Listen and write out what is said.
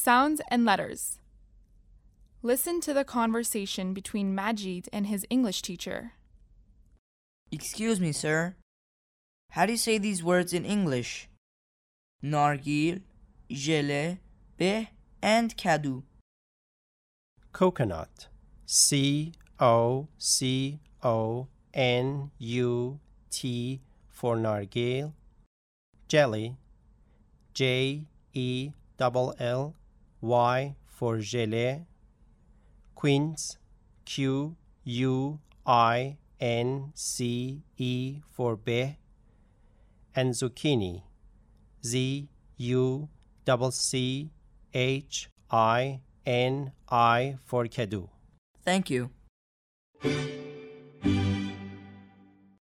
Sounds and letters. Listen to the conversation between Majid and his English teacher. Excuse me, sir. How do you say these words in English? Nargil, jele, beh, and kadu. Coconut. COCONUT for nargil. Jelly. JELLY for gelée. Quince. QUINCE for beh. And zucchini. ZUCCHINI for kadu. Thank you.